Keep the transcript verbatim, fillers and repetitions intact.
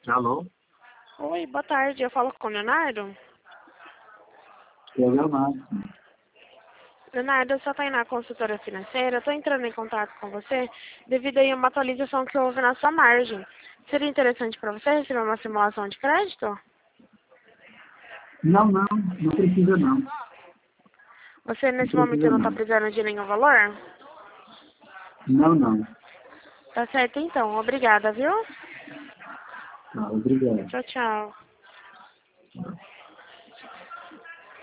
Alô? Oi, boa tarde. Eu falo com o Leonardo. É o Leonardo. Leonardo, eu sou a Tainá, consultora financeira. Estou entrando em contato com você devido a uma atualização que houve na sua margem. Seria interessante para você receber uma simulação de crédito? Não, não, não precisa não. Você, Não nesse momento, precisa não está não. precisando de nenhum valor? Não, não. Tá certo, então. Obrigada, viu? Tá, obrigado. Tchau, tchau.